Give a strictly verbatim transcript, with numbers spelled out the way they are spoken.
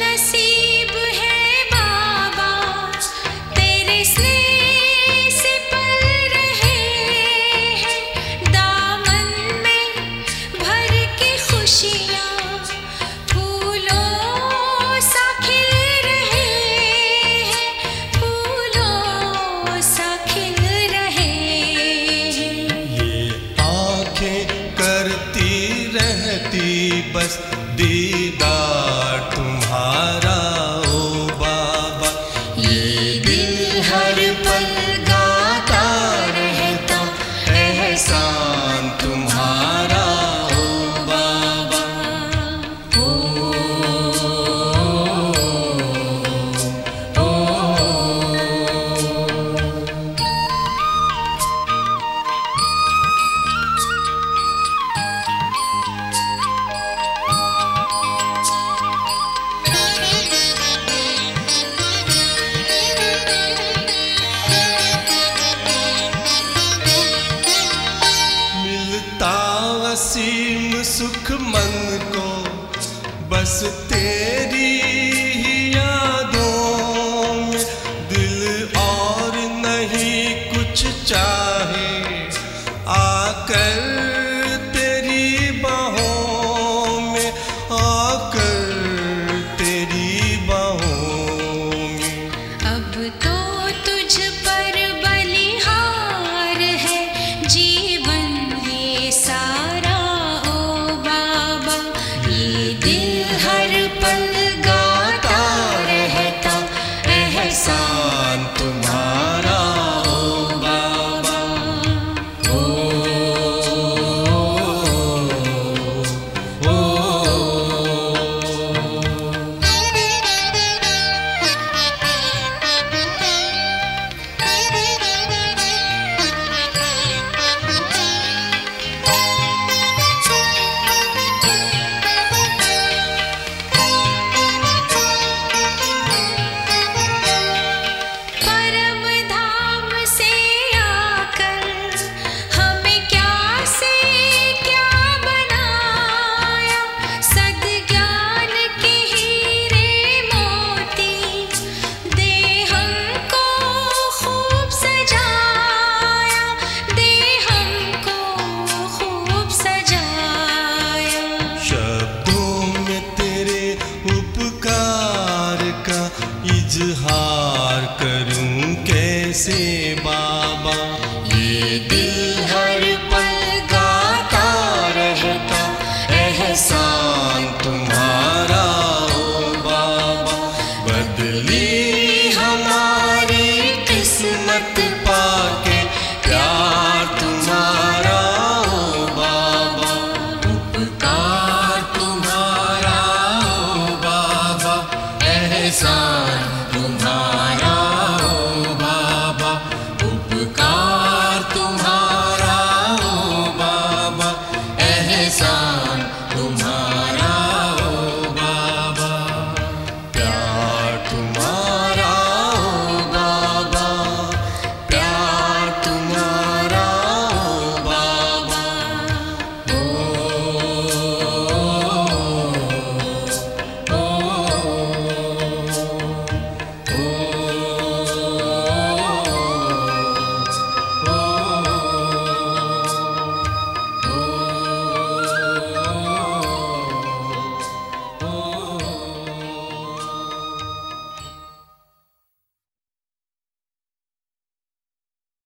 नसीब है बाबा, तेरे स्नेह से पल रहे हैं। दामन में भर के खुशियाँ फूलों सा खिल रहे हैं, फूलों सा खिल रहे हैं। ये आँखें करती रहती बस दीदार तुम्हारा ओ बाबा, ये दिल हर पल गाता रहता एहसान तुम्हारा ओ बाबा। ओ, ओ, मिलता असीम सुख मन को बस तेरी ही यादों में। दिल और नहीं कुछ चाहे, आकर तेरी बाहों में, आकर तेरी बाहों में। अब तो तुझ पर बलिहार है जीवन ये सारा ओ बाबा। ये दिल हर पल गाता रहता एहसान तुम्हारा ओ बाबा। ओ, ओ, परम धाम से आकर हमें क्या से क्या बनाया। सद्ज्ञान के हीरे मोती दे हमको खूब सजाया, दे हमको खूब सजाया। शब्दों में तेरे उपकार का इजहार